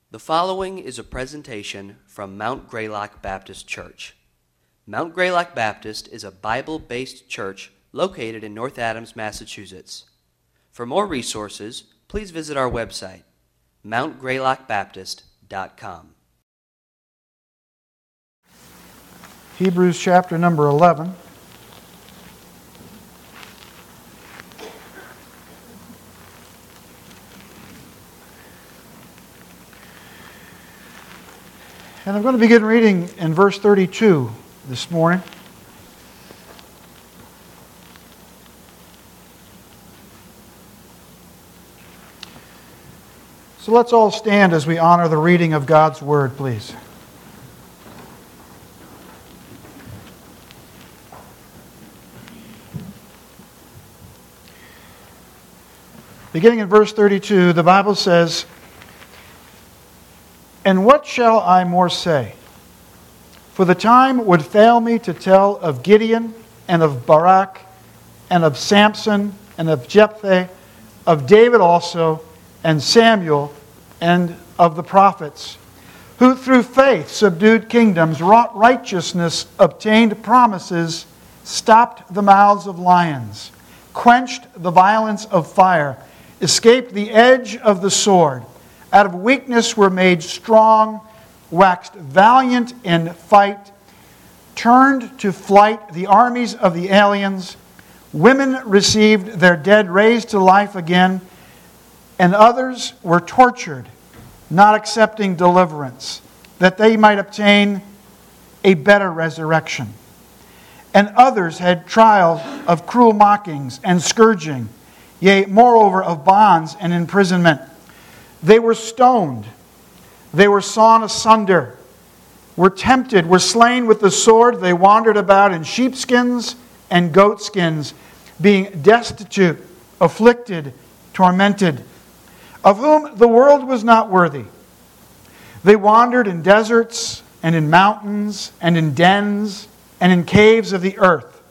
The following is a presentation from Mount Greylock Baptist Church. Mount Greylock Baptist is a Bible-based church located in North Adams, Massachusetts. For more resources, please visit our website, mountgreylockbaptist.com. Hebrews chapter number 11. And I'm going to begin reading in verse 32 this morning. So let's all stand as we honor the reading of God's Word, please. Beginning in verse 32, the Bible says, "And what shall I more say? For the time would fail me to tell of Gideon, and of Barak, and of Samson, and of Jephthah, of David also, and Samuel, and of the prophets, who through faith subdued kingdoms, wrought righteousness, obtained promises, stopped the mouths of lions, quenched the violence of fire, escaped the edge of the sword, out of weakness were made strong, waxed valiant in fight, turned to flight the armies of the aliens. Women received their dead raised to life again, and others were tortured, not accepting deliverance, that they might obtain a better resurrection. And others had trial of cruel mockings and scourging, yea, moreover of bonds and imprisonment. They were stoned, they were sawn asunder, were tempted, were slain with the sword. They wandered about in sheepskins and goatskins, being destitute, afflicted, tormented, of whom the world was not worthy. They wandered in deserts and in mountains and in dens and in caves of the earth.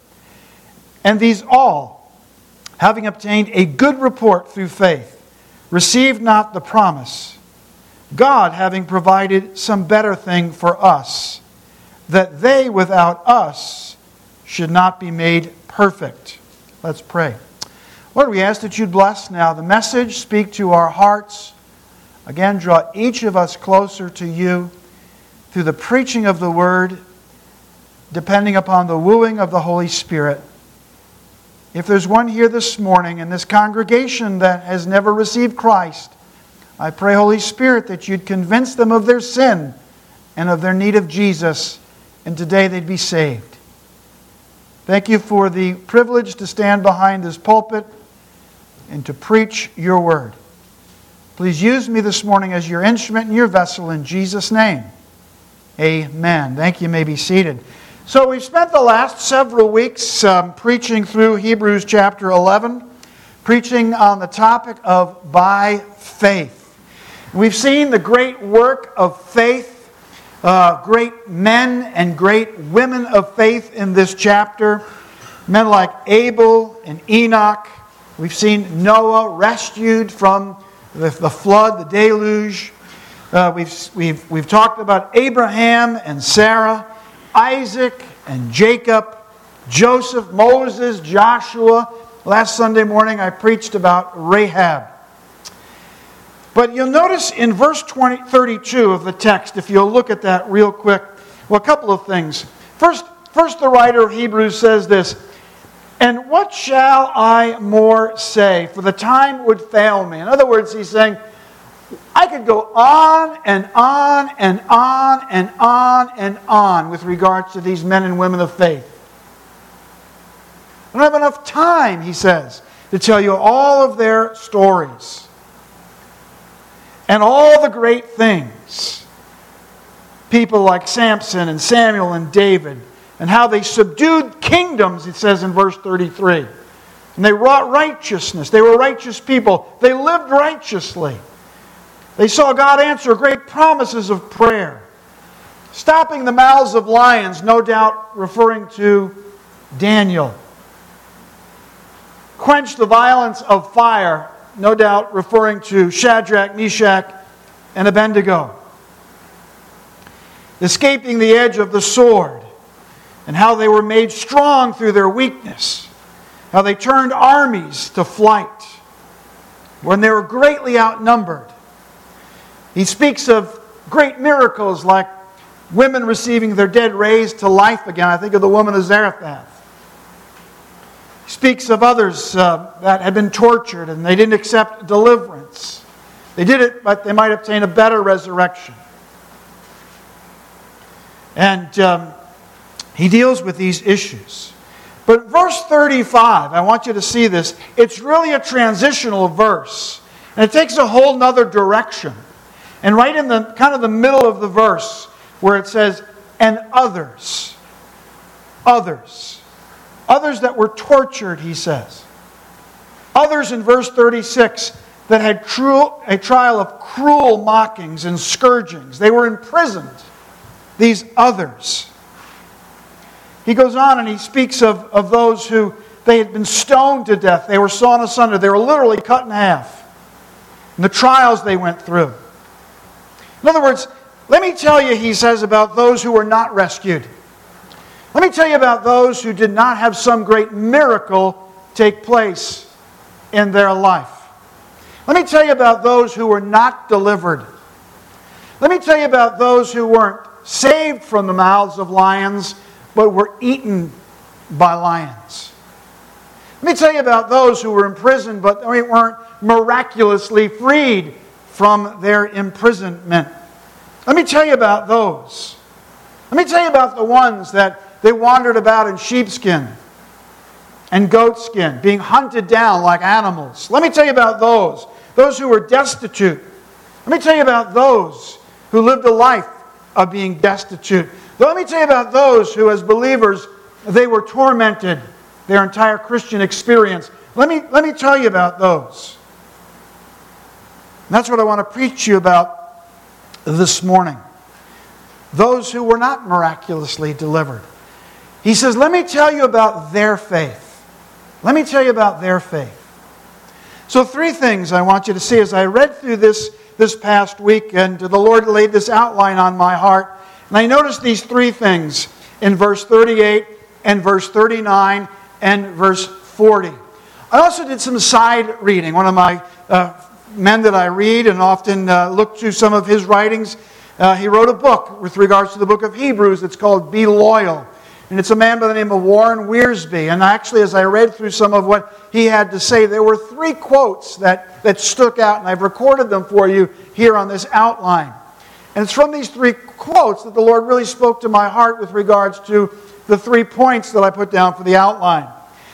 And these all, having obtained a good report through faith, received not the promise, God having provided some better thing for us, that they without us should not be made perfect." Let's pray. Lord, we ask that you'd bless now the message, speak to our hearts. Again, draw each of us closer to you through the preaching of the Word, depending upon the wooing of the Holy Spirit. If there's one here this morning in this congregation that has never received Christ, I pray, Holy Spirit, that you'd convince them of their sin and of their need of Jesus, and today they'd be saved. Thank you for the privilege to stand behind this pulpit and to preach your word. Please use me this morning as your instrument and your vessel in Jesus' name. Amen. Thank you. You may be seated. So we've spent the last several weeks preaching through Hebrews chapter 11, preaching on the topic of by faith. We've seen the great work of faith, great men and great women of faith in this chapter. Men like Abel and Enoch. We've seen Noah rescued from the flood, the deluge. We've talked about Abraham and Sarah, Isaac and Jacob, Joseph, Moses, Joshua. Last Sunday morning I preached about Rahab. But you'll notice in verse 32 of the text, if you'll look at that real quick, well, a couple of things. First the writer of Hebrews says this, "And what shall I more say? For the time would fail me." In other words, he's saying, I could go on and on and on and on and on with regards to these men and women of faith. I don't have enough time, he says, to tell you all of their stories and all the great things. People like Samson and Samuel and David, and how they subdued kingdoms, it says in verse 33. And they wrought righteousness. They were righteous people. They lived righteously. They saw God answer great promises of prayer. Stopping the mouths of lions, no doubt referring to Daniel. Quenched the violence of fire, no doubt referring to Shadrach, Meshach, and Abednego, escaping the edge of the sword, and how they were made strong through their weakness, how they turned armies to flight when they were greatly outnumbered. He speaks of great miracles like women receiving their dead raised to life again. I think of the woman of Zarephath. He speaks of others that had been tortured and they didn't accept deliverance. They did it, but they might obtain a better resurrection. And he deals with these issues. But verse 35, I want you to see this. It's really a transitional verse. And it takes a whole nother direction. And right in the kind of the middle of the verse, where it says, and others. Others. Others that were tortured, he says. Others in verse 36 that had a trial of cruel mockings and scourgings. They were imprisoned. These others. He goes on and he speaks of those who they had been stoned to death. They were sawn asunder. They were literally cut in half. And the trials they went through. In other words, let me tell you, he says, about those who were not rescued. Let me tell you about those who did not have some great miracle take place in their life. Let me tell you about those who were not delivered. Let me tell you about those who weren't saved from the mouths of lions, but were eaten by lions. Let me tell you about those who were imprisoned, but weren't miraculously freed from their imprisonment. Let me tell you about those. Let me tell you about the ones that they wandered about in sheepskin and goatskin, being hunted down like animals. Let me tell you about those who were destitute. Let me tell you about those who lived a life of being destitute. Let me tell you about those who, as believers, they were tormented their entire Christian experience. Let me tell you about those. And that's what I want to preach to you about this morning. Those who were not miraculously delivered. He says, let me tell you about their faith. Let me tell you about their faith. So 3 things I want you to see as I read through this past week, and the Lord laid this outline on my heart. And I noticed these 3 things in verse 38 and verse 39 and verse 40. I also did some side reading. One of my men that I read and often look through some of his writings, he wrote a book with regards to the book of Hebrews. It's called Be Loyal. And it's a man by the name of Warren Wiersbe. And actually, as I read through some of what he had to say, there were 3 quotes that stuck out, and I've recorded them for you here on this outline. And it's from these 3 quotes that the Lord really spoke to my heart with regards to the 3 points that I put down for the outline.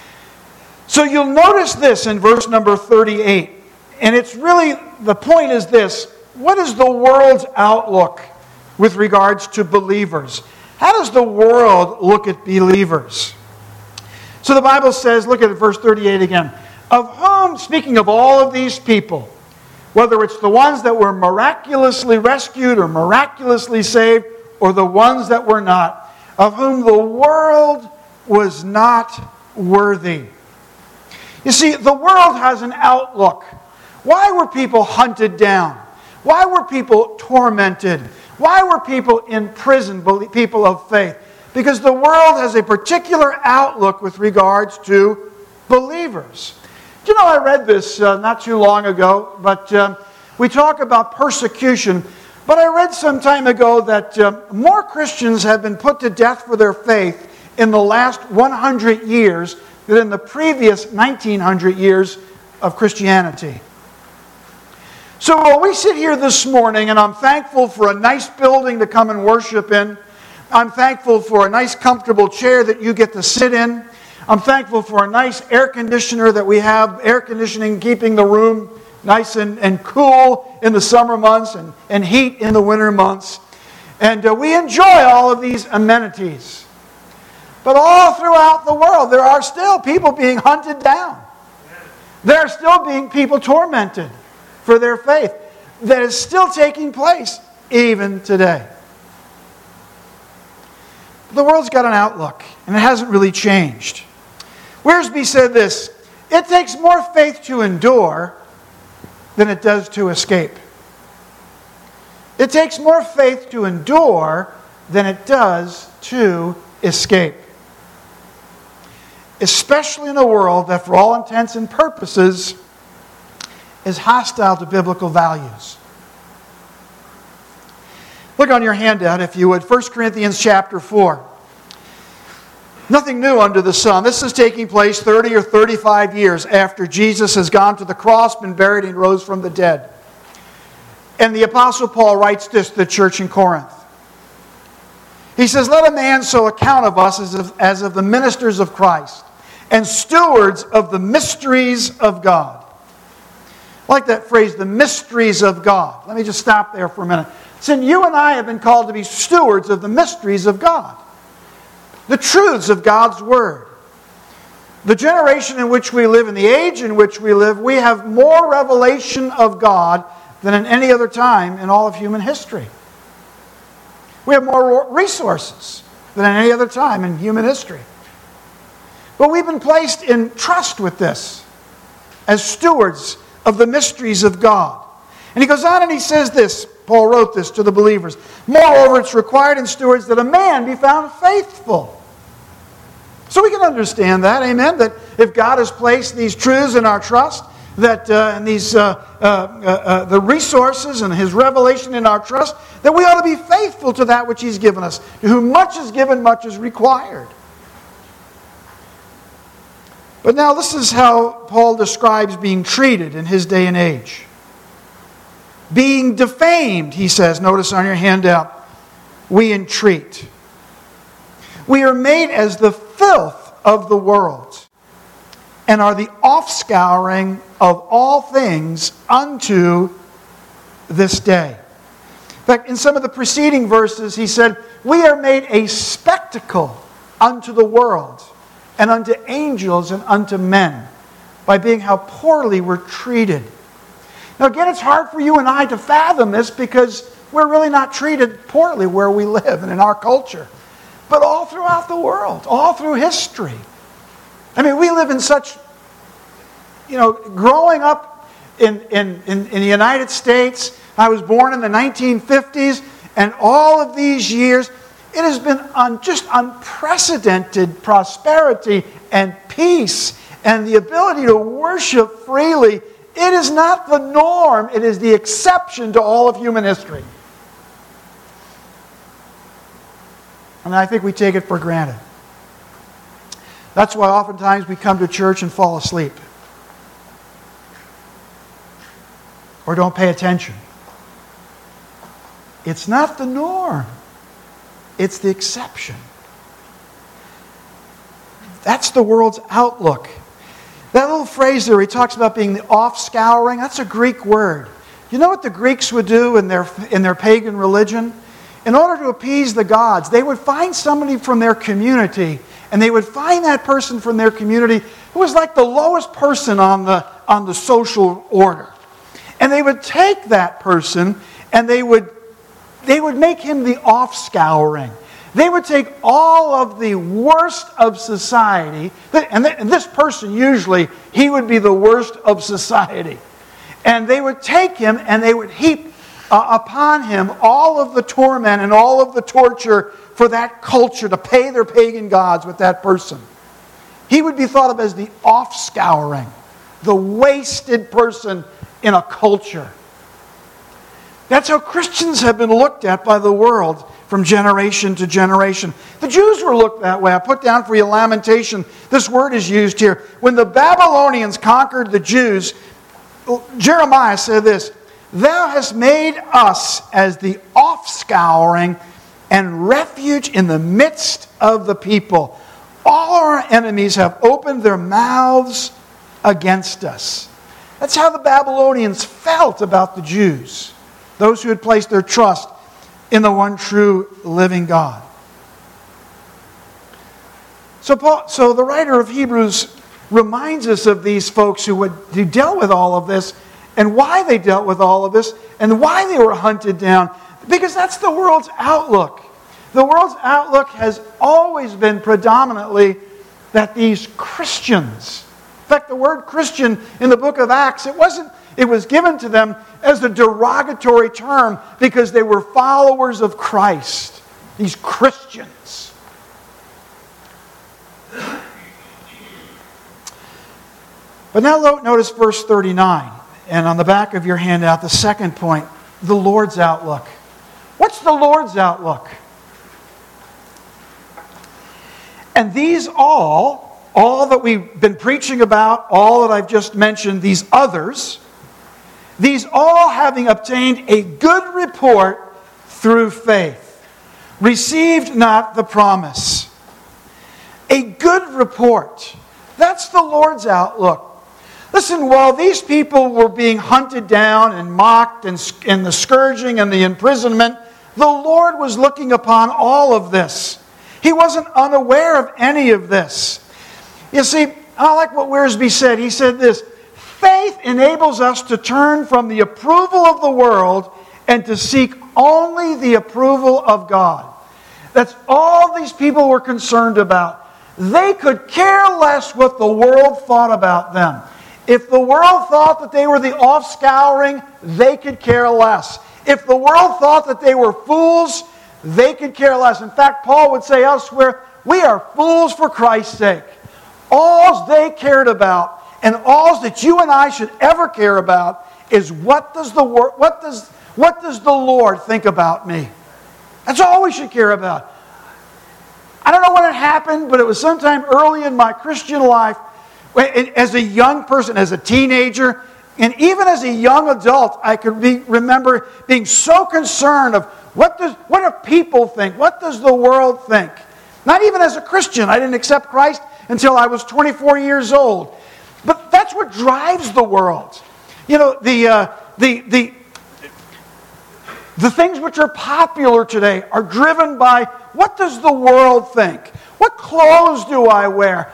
So you'll notice this in verse number 38. And it's really, the point is this: what is the world's outlook with regards to believers? How does the world look at believers? So the Bible says, look at verse 38 again. Of whom, speaking of all of these people, whether it's the ones that were miraculously rescued or miraculously saved, or the ones that were not, of whom the world was not worthy. You see, the world has an outlook. Why were people hunted down? Why were people tormented? Why were people in prison, people of faith? Because the world has a particular outlook with regards to believers. Do you know, I read this not too long ago, but we talk about persecution. But I read some time ago that more Christians have been put to death for their faith in the last 100 years than in the previous 1900 years of Christianity. So while we sit here this morning, and I'm thankful for a nice building to come and worship in, I'm thankful for a nice comfortable chair that you get to sit in, I'm thankful for a nice air conditioner that we have, air conditioning keeping the room nice and cool in the summer months and heat in the winter months. And we enjoy all of these amenities. But all throughout the world, there are still people being hunted down. There are still being people tormented for their faith. That is still taking place even today. The world's got an outlook, and it hasn't really changed. Wiersbe said this: it takes more faith to endure than it does to escape. It takes more faith to endure than it does to escape. Especially in a world that, for all intents and purposes, is hostile to biblical values. Look on your handout, if you would, 1 Corinthians chapter 4. Nothing new under the sun. This is taking place 30 or 35 years after Jesus has gone to the cross, been buried, and rose from the dead. And the Apostle Paul writes this to the church in Corinth. He says, "Let a man so account of us as of the ministers of Christ, and stewards of the mysteries of God." I like that phrase, the mysteries of God. Let me just stop there for a minute. Since you and I have been called to be stewards of the mysteries of God, the truths of God's Word. The generation in which we live, in the age in which we live, we have more revelation of God than in any other time in all of human history. We have more resources than at any other time in human history. But we've been placed in trust with this as stewards of the mysteries of God. And he goes on and he says this, Paul wrote this to the believers, "Moreover, it's required in stewards that a man be found faithful." So we can understand that, amen, that if God has placed these truths in our trust, that and these the resources and His revelation in our trust, that we ought to be faithful to that which He's given us. To whom much is given, much is required. But now this is how Paul describes being treated in his day and age. Being defamed, he says, notice on your handout, we entreat. We are made as the filth of the world, and are the offscouring of all things unto this day. In fact, in some of the preceding verses, he said, we are made a spectacle unto the world, and unto angels, and unto men, by being how poorly we're treated. Now again, it's hard for you and I to fathom this, because we're really not treated poorly where we live and in our culture. But all throughout the world, all through history. I mean, we live in such, growing up in the United States, I was born in the 1950s, and all of these years, it has been just unprecedented prosperity and peace and the ability to worship freely. It is not the norm, it is the exception to all of human history. And I think we take it for granted. That's why oftentimes we come to church and fall asleep. Or don't pay attention. It's not the norm. It's the exception. That's the world's outlook. That little phrase there, he talks about being the offscouring, that's a Greek word. You know what the Greeks would do in their pagan religion? In order to appease the gods, they would find somebody from their community, and they would find that person from their community who was like the lowest person on the social order. And they would take that person and they would make him the offscouring. They would take all of the worst of society, and this person usually, he would be the worst of society. And they would take him and they would heap upon him all of the torment and all of the torture for that culture to pay their pagan gods with that person. He would be thought of as the offscouring, the wasted person in a culture. That's how Christians have been looked at by the world from generation to generation. The Jews were looked that way. I put down for you Lamentation. This word is used here. When the Babylonians conquered the Jews, Jeremiah said this, "Thou hast made us as the offscouring and refuge in the midst of the people. All our enemies have opened their mouths against us." That's how the Babylonians felt about the Jews, those who had placed their trust in the one true living God. So the writer of Hebrews reminds us of these folks who dealt with all of this, and why they dealt with all of this, and why they were hunted down. Because that's the world's outlook. The world's outlook has always been predominantly that these Christians, in fact, the word Christian in the book of Acts, it wasn't It was given to them as a derogatory term because they were followers of Christ. These Christians. But now notice verse 39. And on the back of your handout, the second point, the Lord's outlook. What's the Lord's outlook? And these all that we've been preaching about, all that I've just mentioned, these others, these all having obtained a good report through faith, received not the promise. A good report. That's the Lord's outlook. Listen, while these people were being hunted down and mocked and the scourging and the imprisonment, the Lord was looking upon all of this. He wasn't unaware of any of this. You see, I like what Wiersbe said. He said this, faith enables us to turn from the approval of the world and to seek only the approval of God. That's all these people were concerned about. They could care less what the world thought about them. If the world thought that they were the offscouring, they could care less. If the world thought that they were fools, they could care less. In fact, Paul would say elsewhere, we are fools for Christ's sake. All they cared about, and all that you and I should ever care about, is what does the Lord think about me? That's all we should care about. I don't know when it happened, but it was sometime early in my Christian life, as a young person, as a teenager, and even as a young adult, I could remember being so concerned of what do people think? What does the world think? Not even as a Christian. I didn't accept Christ until I was 24 years old. But that's what drives the world. You know, the things which are popular today are driven by what does the world think? What clothes do I wear?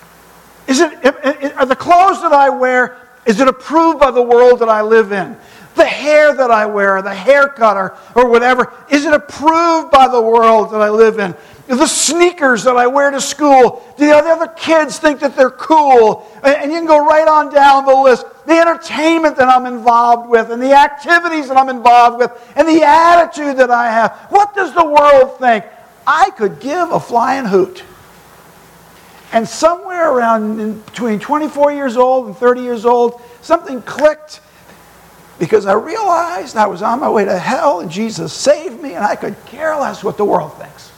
Are the clothes that I wear, is it approved by the world that I live in? The hair that I wear, the haircut or whatever, is it approved by the world that I live in? The sneakers that I wear to school, do the other kids think that they're cool? And you can go right on down the list. The entertainment that I'm involved with, and the activities that I'm involved with, and the attitude that I have. What does the world think? I could give a flying hoot. And somewhere around between 24 years old and 30 years old, something clicked because I realized I was on my way to hell and Jesus saved me and I could care less what the world thinks.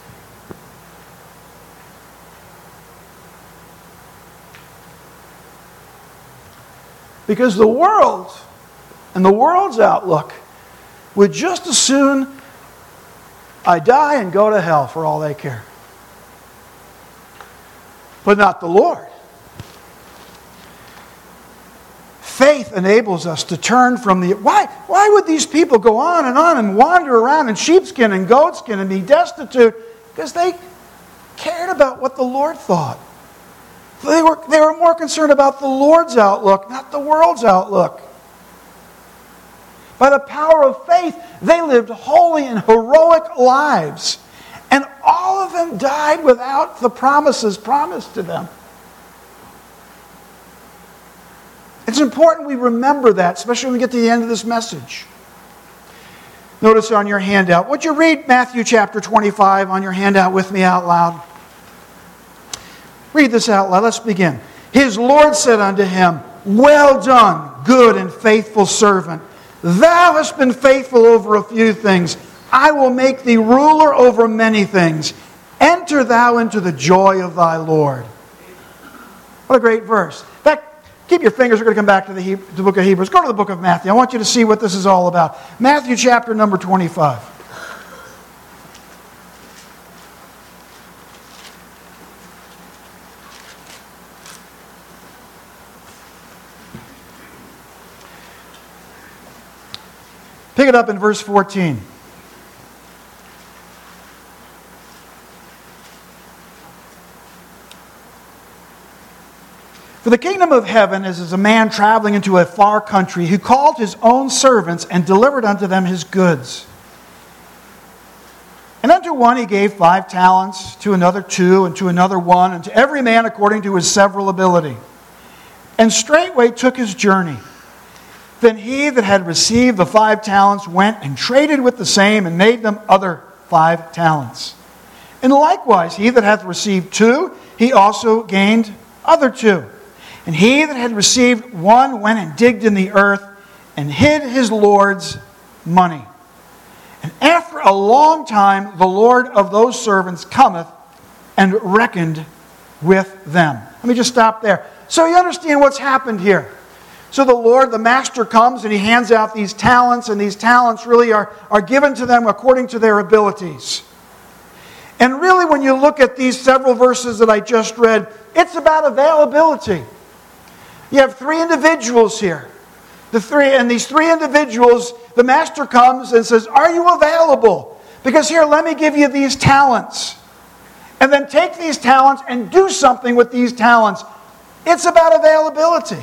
Because the world and the world's outlook would just as soon I die and go to hell for all they care. But not the Lord. Faith enables us to turn from the... Why would these people go on and wander around in sheepskin and goatskin and be destitute? Because they cared about what the Lord thought. They were more concerned about the Lord's outlook, not the world's outlook. By the power of faith, they lived holy and heroic lives. And all of them died without the promises promised to them. It's important we remember that, especially when we get to the end of this message. Notice on your handout. Would you read Matthew chapter 25 on your handout with me out loud? Read this out loud. Let's begin. His Lord said unto him, well done, good and faithful servant. Thou hast been faithful over a few things. I will make thee ruler over many things. Enter thou into the joy of thy Lord. What a great verse. In fact, keep your fingers. We're going to come back to the book of Hebrews. Go to the book of Matthew. I want you to see what this is all about. Matthew chapter number 25. Pick it up in verse 14. For the kingdom of heaven is as a man traveling into a far country who called his own servants and delivered unto them his goods. And unto one he gave 5 talents, to another 2, and to another 1, and to every man according to his several ability. And straightway took his journey. Then he that had received the 5 talents went and traded with the same, and made them other 5 talents. And likewise, he that hath received 2, he also gained other 2. And he that had received 1 went and digged in the earth, and hid his Lord's money. And after a long time, the Lord of those servants cometh, and reckoned with them. Let me just stop there. So you understand what's happened here. So the Lord, the master, comes and he hands out these talents, and these talents really are given to them according to their abilities. And really, when you look at these several verses that I just read, it's about availability. You have 3 individuals here. These 3 individuals, the master comes and says, are you available? Because here, let me give you these talents. And then take these talents and do something with these talents. It's about availability.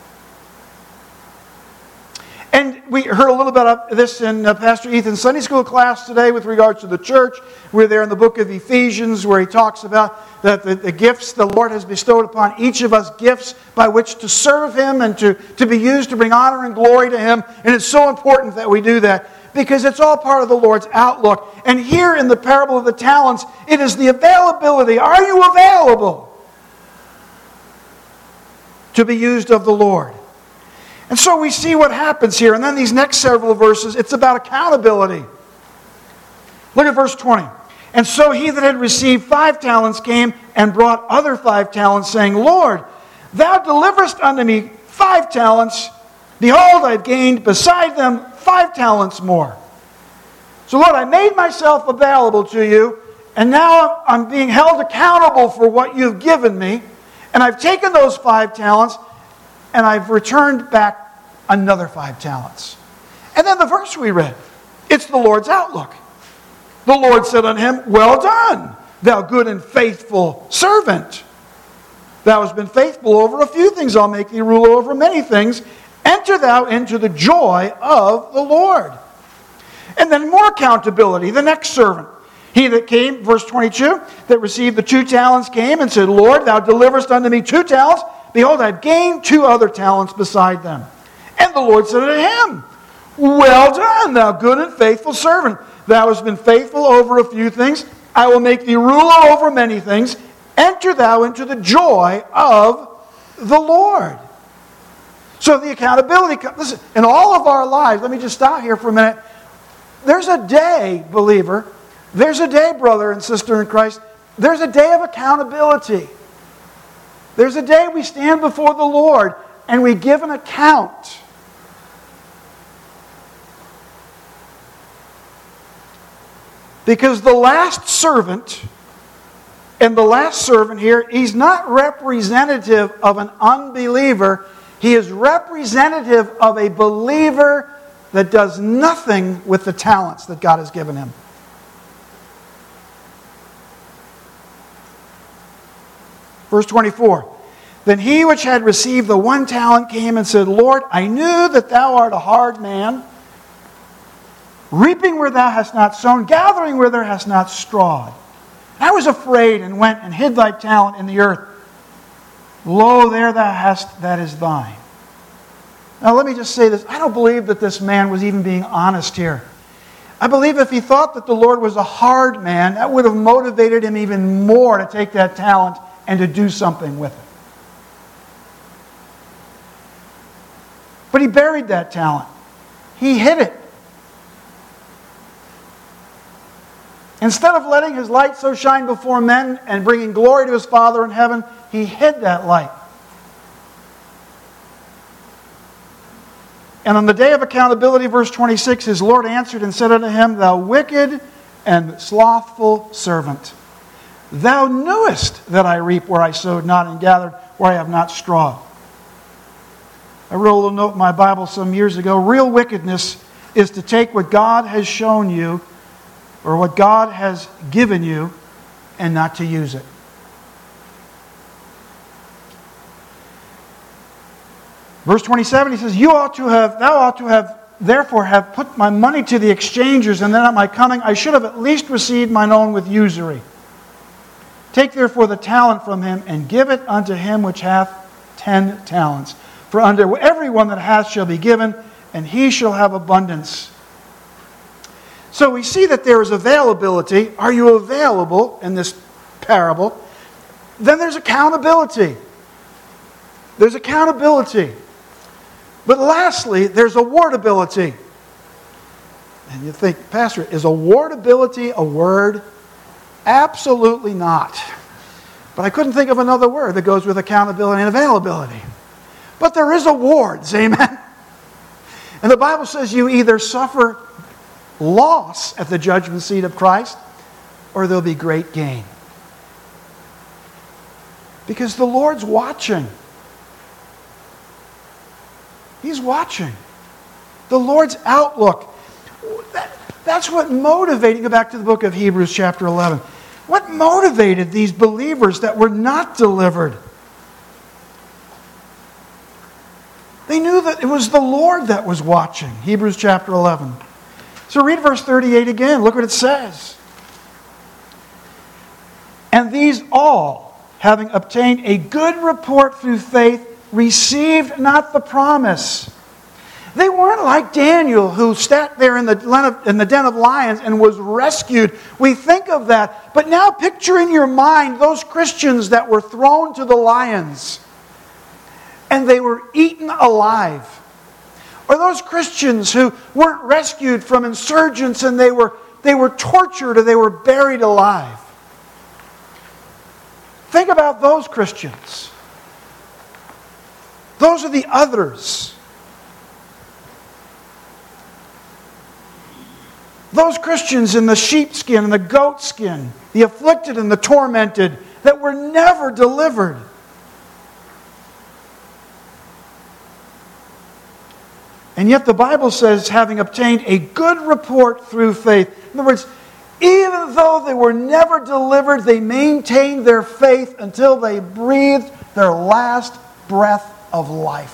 And we heard a little bit of this in Pastor Ethan's Sunday school class today with regards to the church. We're there in the book of Ephesians where he talks about that the gifts the Lord has bestowed upon each of us, gifts by which to serve Him and to be used to bring honor and glory to Him. And it's so important that we do that because it's all part of the Lord's outlook. And here in the parable of the talents, it is the availability. Are you available to be used of the Lord? And so we see what happens here. And then these next several verses, it's about accountability. Look at verse 20. And so he that had received 5 talents came and brought other 5 talents, saying, Lord, thou deliverest unto me 5 talents. Behold, I have gained beside them 5 talents more. So Lord, I made myself available to you, and now I'm being held accountable for what you've given me. And I've taken those 5 talents, and I've returned back another 5 talents. And then the verse we read, it's the Lord's outlook. The Lord said unto him, well done, thou good and faithful servant. Thou hast been faithful over a few things, I'll make thee ruler over many things. Enter thou into the joy of the Lord. And then more accountability, the next servant. He that came, verse 22, that received the 2 talents came and said, Lord, thou deliverest unto me 2 talents. Behold, I have gained 2 other talents beside them. And the Lord said unto him, well done, thou good and faithful servant. Thou hast been faithful over a few things. I will make thee ruler over many things. Enter thou into the joy of the Lord. So the accountability, listen, in all of our lives, let me just stop here for a minute. There's a day, believer, there's a day, brother and sister in Christ, there's a day of accountability. There's a day we stand before the Lord and we give an account. Because the last servant, and the last servant here, he's not representative of an unbeliever. He is representative of a believer that does nothing with the talents that God has given him. Verse 24. Then he which had received the 1 talent came and said, Lord, I knew that thou art a hard man, reaping where thou hast not sown, gathering where thou hast not strawed. I was afraid and went and hid thy talent in the earth. Lo, there thou hast, that is thine. Now let me just say this. I don't believe that this man was even being honest here. I believe if he thought that the Lord was a hard man, that would have motivated him even more to take that talent and to do something with it. But he buried that talent. He hid it. Instead of letting his light so shine before men and bringing glory to his Father in heaven, he hid that light. And on the day of accountability, verse 26, his Lord answered and said unto him, Thou wicked and slothful servant, thou knewest that I reap where I sowed not and gathered where I have not strawed. I wrote a little note in my Bible some years ago. Real wickedness is to take what God has shown you or what God has given you and not to use it. Verse 27, he says, thou ought to have, therefore have put my money to the exchangers, and then at my coming I should have at least received mine own with usury. Take therefore the talent from him, and give it unto him which hath 10 talents. For unto everyone that hath shall be given, and he shall have abundance. So we see that there is availability. Are you available in this parable? Then there's accountability. There's accountability. But lastly, there's awardability. And you think, Pastor, is awardability a word? Absolutely not. But I couldn't think of another word that goes with accountability and availability. But there is awards, amen? And the Bible says you either suffer loss at the judgment seat of Christ, or there'll be great gain. Because the Lord's watching. He's watching. The Lord's outlook. That's what motivated, go back to the book of Hebrews chapter 11. What motivated these believers that were not delivered? They knew that it was the Lord that was watching. Hebrews chapter 11. So read verse 38 again. Look what it says. And these all, having obtained a good report through faith, received not the promise. They weren't like Daniel, who sat there in the den of lions and was rescued. We think of that. But now picture in your mind those Christians that were thrown to the lions and they were eaten alive. Or those Christians who weren't rescued from insurgents and they were tortured or they were buried alive. Think about those Christians. Those are the others. Those Christians in the sheepskin and the goatskin, the afflicted and the tormented, that were never delivered. And yet the Bible says, having obtained a good report through faith. In other words, even though they were never delivered, they maintained their faith until they breathed their last breath of life.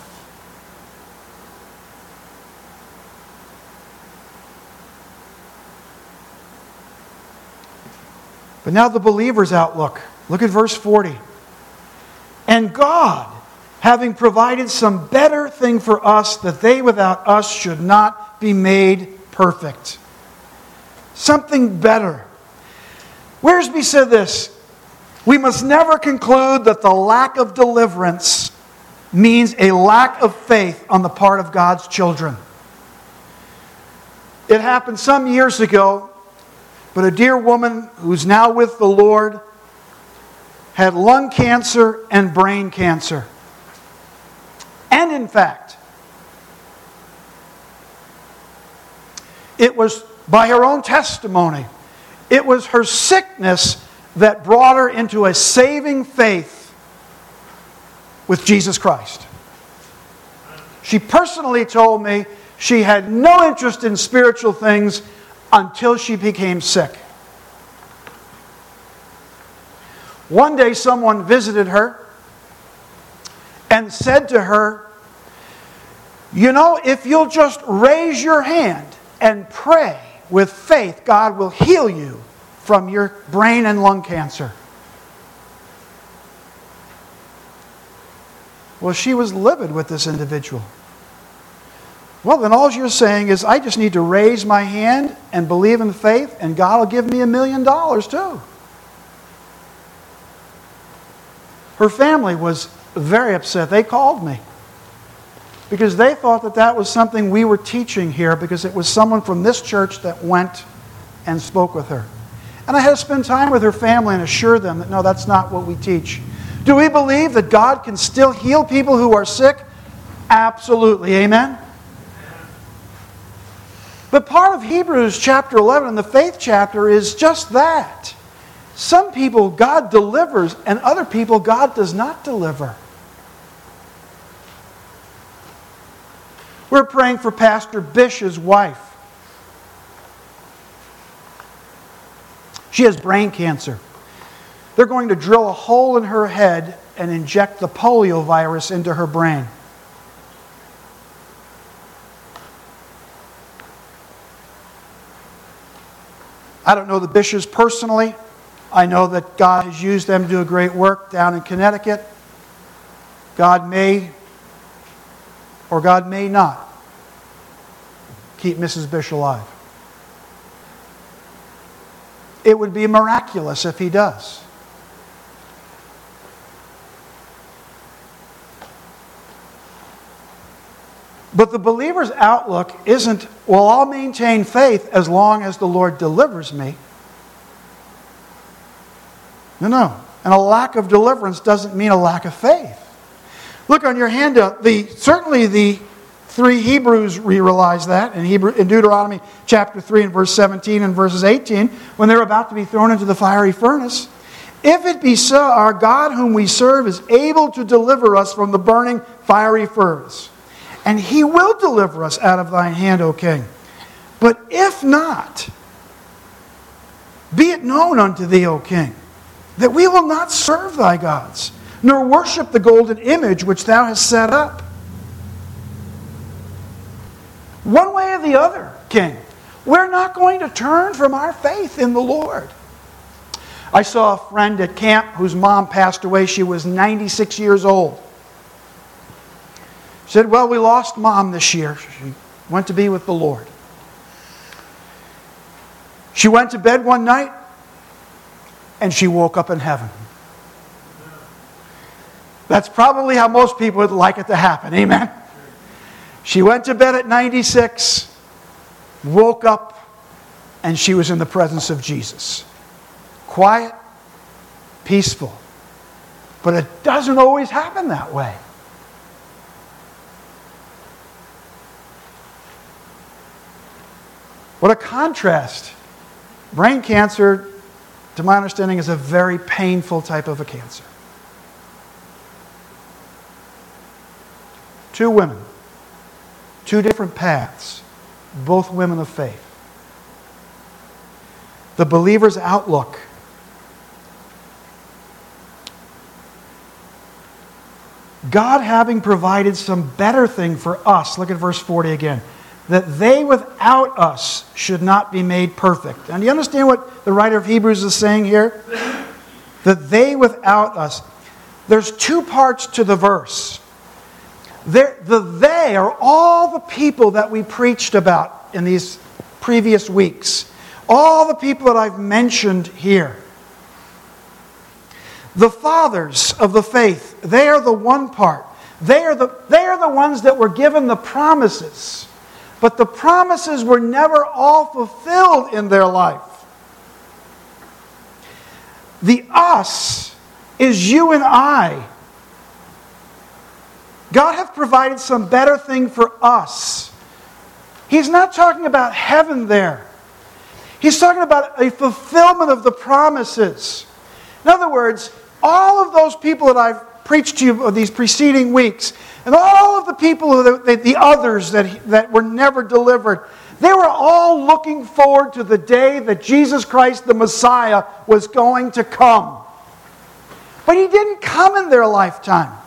But now the believer's outlook. Look at verse 40. And God, having provided some better thing for us, that they without us should not be made perfect. Something better. Wiersbe said this: we must never conclude that the lack of deliverance means a lack of faith on the part of God's children. It happened some years ago, but a dear woman who's now with the Lord had lung cancer and brain cancer. And in fact, it was by her own testimony, it was her sickness that brought her into a saving faith with Jesus Christ. She personally told me she had no interest in spiritual things until she became sick. One day someone visited her and said to her, you know, if you'll just raise your hand and pray with faith, God will heal you from your brain and lung cancer. Well, she was livid with this individual. Well, then all you're saying is, I just need to raise my hand and believe in faith, and God will give me $1 million too. Her family was very upset. They called me because they thought that that was something we were teaching here, because it was someone from this church that went and spoke with her. And I had to spend time with her family and assure them that no, that's not what we teach. Do we believe that God can still heal people who are sick? Absolutely. Amen? But part of Hebrews chapter 11, the faith chapter, is just that. Some people God delivers, and other people God does not deliver. We're praying for Pastor Bish's wife. She has brain cancer. They're going to drill a hole in her head and inject the polio virus into her brain. I don't know the Bishes personally. I know that God has used them to do a great work down in Connecticut. God may or God may not keep Mrs. Bish alive. It would be miraculous if He does. But the believer's outlook isn't, well, I'll maintain faith as long as the Lord delivers me. No. And a lack of deliverance doesn't mean a lack of faith. Look on your handout. Certainly the three Hebrews realized that in Deuteronomy chapter 3 and verse 17 and verses 18, when they're about to be thrown into the fiery furnace. If it be so, our God whom we serve is able to deliver us from the burning fiery furnace. And He will deliver us out of thine hand, O king. But if not, be it known unto thee, O king, that we will not serve thy gods, nor worship the golden image which thou hast set up. One way or the other, king, we're not going to turn from our faith in the Lord. I saw a friend at camp whose mom passed away. She was 96 years old. She said, well, we lost Mom this year. She went to be with the Lord. She went to bed one night and she woke up in heaven. That's probably how most people would like it to happen. Amen? She went to bed at 96, woke up, and she was in the presence of Jesus. Quiet, peaceful. But it doesn't always happen that way. What a contrast. Brain cancer, to my understanding, is a very painful type of a cancer. Two women, two different paths, both women of faith. The believer's outlook. God having provided some better thing for us. Look at verse 40 again. That they without us should not be made perfect. And do you understand what the writer of Hebrews is saying here? That they without us. There's two parts to the verse. The they are all the people that we preached about in these previous weeks. All the people that I've mentioned here. The fathers of the faith, they are the one part. They are the ones that were given the promises. But the promises were never all fulfilled in their life. The us is you and I. God hath provided some better thing for us. He's not talking about heaven there. He's talking about a fulfillment of the promises. In other words, all of those people that I've preached to you these preceding weeks, and all of the people, the others that were never delivered, they were all looking forward to the day that Jesus Christ, the Messiah, was going to come. But He didn't come in their lifetime.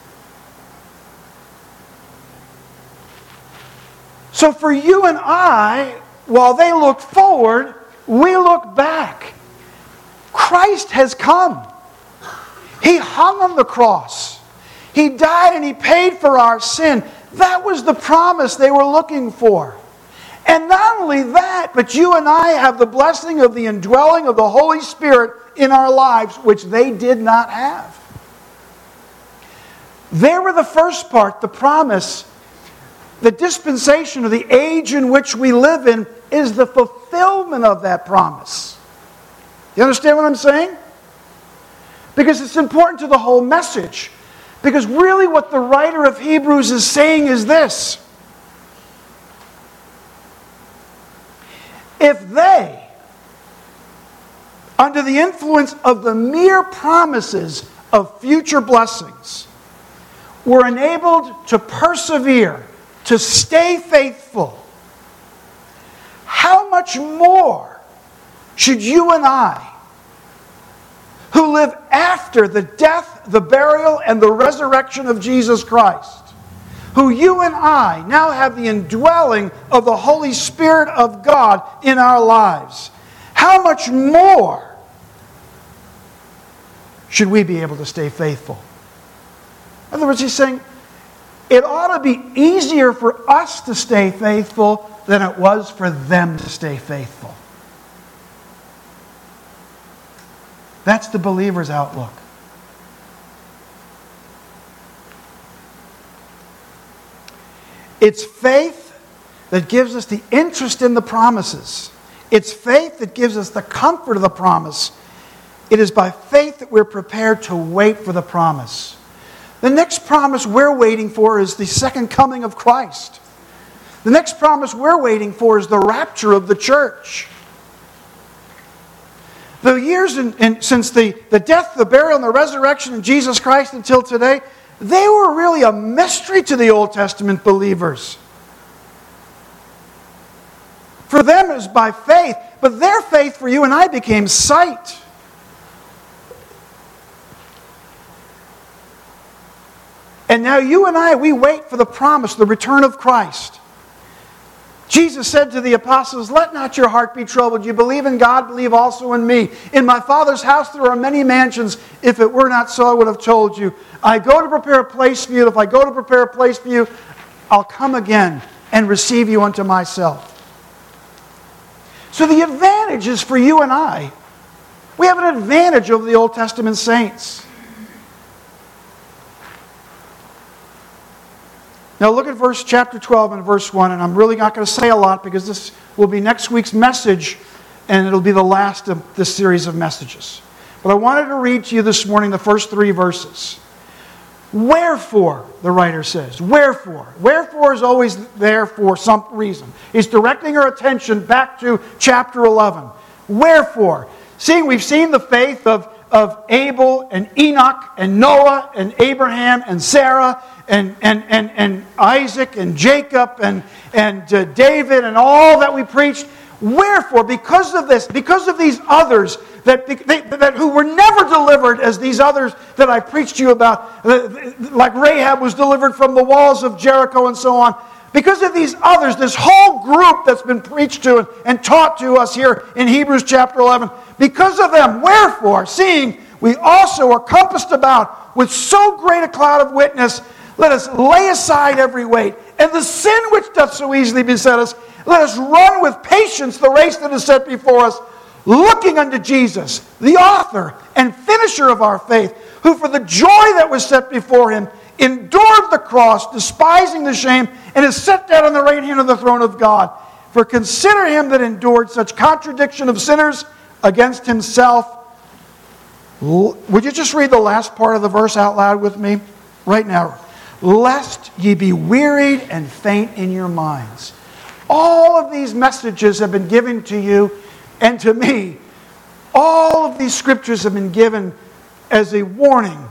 So for you and I, while they look forward, we look back. Christ has come. He hung on the cross. He died and He paid for our sin. That was the promise they were looking for. And not only that, but you and I have the blessing of the indwelling of the Holy Spirit in our lives, which they did not have. They were the first part, the promise. The dispensation of the age in which we live in is the fulfillment of that promise. You understand what I'm saying? Because it's important to the whole message. Because really what the writer of Hebrews is saying is this. If they, under the influence of the mere promises of future blessings, were enabled to persevere, to stay faithful, how much more should you and I, who live after the death, the burial, and the resurrection of Jesus Christ, who you and I now have the indwelling of the Holy Spirit of God in our lives, how much more should we be able to stay faithful? In other words, he's saying, it ought to be easier for us to stay faithful than it was for them to stay faithful. That's the believer's outlook. It's faith that gives us the interest in the promises. It's faith that gives us the comfort of the promise. It is by faith that we're prepared to wait for the promise. The next promise we're waiting for is the second coming of Christ. The next promise we're waiting for is the rapture of the church. The years since the death, the burial, and the resurrection of Jesus Christ until today, they were really a mystery to the Old Testament believers. For them it was by faith, but their faith for you and I became sight. And now you and I, we wait for the promise, the return of Christ. Jesus said to the apostles, "Let not your heart be troubled. You believe in God, believe also in me. In my Father's house there are many mansions. If it were not so, I would have told you. I go to prepare a place for you. If I go to prepare a place for you, I'll come again and receive you unto myself." So the advantage is for you and I. We have an advantage over the Old Testament saints. Now look at chapter 12 and verse 1, and I'm really not going to say a lot because this will be next week's message, and it'll be the last of this series of messages. But I wanted to read to you this morning the first 3 verses. Wherefore, the writer says, wherefore. Wherefore is always there for some reason. He's directing our attention back to chapter 11. Wherefore, we've seen the faith of Abel and Enoch and Noah and Abraham and Sarah and Isaac and Jacob and David and all that we preached. Wherefore, because of this, because of these others that who were never delivered as these others that I preached to you about, like Rahab was delivered from the walls of Jericho and so on, because of these others, this whole group that's been preached to and taught to us here in Hebrews chapter 11, because of them, wherefore, seeing we also are compassed about with so great a cloud of witness, let us lay aside every weight and the sin which doth so easily beset us. Let us run with patience the race that is set before us, looking unto Jesus, the author and finisher of our faith, who for the joy that was set before him endured the cross, despising the shame, and is set down on the right hand of the throne of God. For consider him that endured such contradiction of sinners against himself. Would you just read the last part of the verse out loud with me right now? Lest ye be wearied and faint in your minds. All of these messages have been given to you and to me. All of these scriptures have been given as a warning.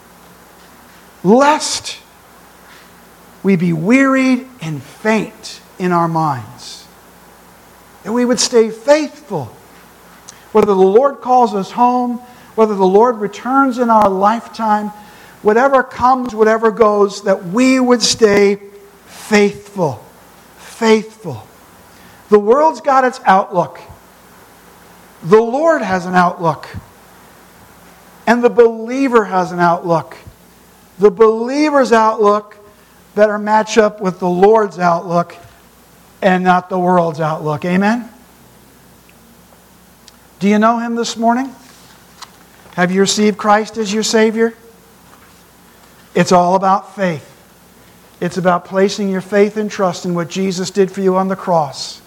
Lest we be wearied and faint in our minds. And we would stay faithful. Whether the Lord calls us home, whether the Lord returns in our lifetime, whatever comes, whatever goes, that we would stay faithful. Faithful. The world's got its outlook. The Lord has an outlook. And the believer has an outlook. The believer's outlook better match up with the Lord's outlook and not the world's outlook. Amen? Do you know Him this morning? Have you received Christ as your Savior? It's all about faith. It's about placing your faith and trust in what Jesus did for you on the cross.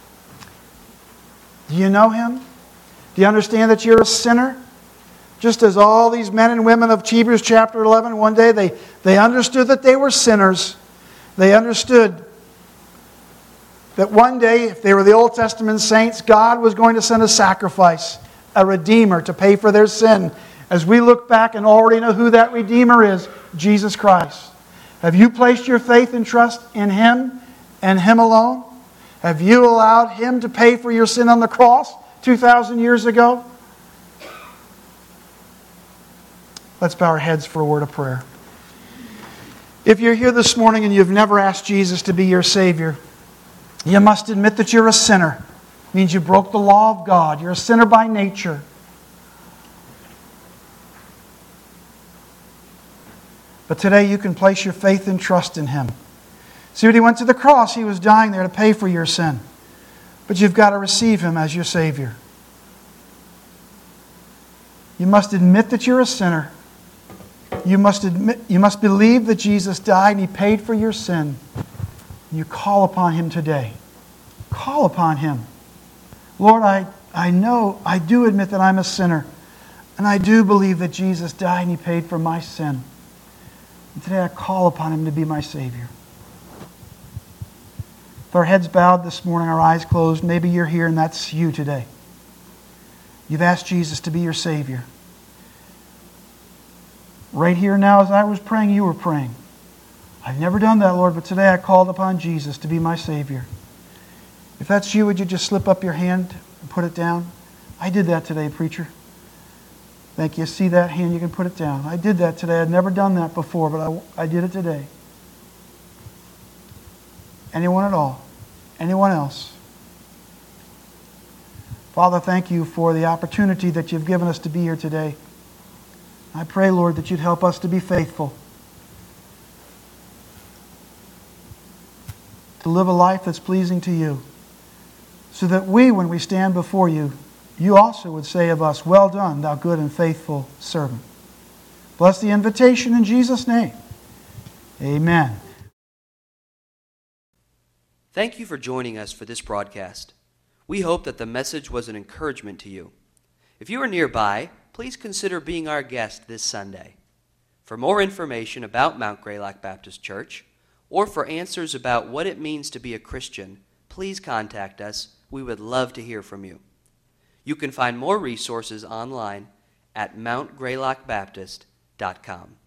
Do you know Him? Do you understand that you're a sinner? Just as all these men and women of Hebrews chapter 11, one day they understood that they were sinners. They understood that one day, if they were the Old Testament saints, God was going to send a sacrifice, a Redeemer, to pay for their sin. As we look back and already know who that Redeemer is, Jesus Christ. Have you placed your faith and trust in Him and Him alone? Have you allowed Him to pay for your sin on the cross 2,000 years ago? Let's bow our heads for a word of prayer. If you're here this morning and you've never asked Jesus to be your Savior, you must admit that you're a sinner. It means you broke the law of God. You're a sinner by nature. But today you can place your faith and trust in Him. See, when He went to the cross, He was dying there to pay for your sin. But you've got to receive Him as your Savior. You must admit that you're a sinner. You must believe that Jesus died and He paid for your sin. You call upon Him today. Call upon Him. Lord, I know, I do admit that I'm a sinner. And I do believe that Jesus died and He paid for my sin. And today I call upon Him to be my Savior. With our heads bowed this morning, our eyes closed, maybe you're here and that's you today. You've asked Jesus to be your Savior. Right here now, as I was praying, you were praying. I've never done that, Lord, but today I called upon Jesus to be my Savior. If that's you, would you just slip up your hand and put it down? I did that today, preacher. Thank you. See that hand? You can put it down. I did that today. I'd never done that before, but I did it today. Anyone at all? Anyone else? Father, thank you for the opportunity that you've given us to be here today. I pray, Lord, that you'd help us to be faithful, to live a life that's pleasing to you, so that we, when we stand before you, you also would say of us, "Well done, thou good and faithful servant." Bless the invitation in Jesus' name. Amen. Thank you for joining us for this broadcast. We hope that the message was an encouragement to you. If you are nearby, please consider being our guest this Sunday. For more information about Mount Greylock Baptist Church, or for answers about what it means to be a Christian, please contact us. We would love to hear from you. You can find more resources online at mountgreylockbaptist.com.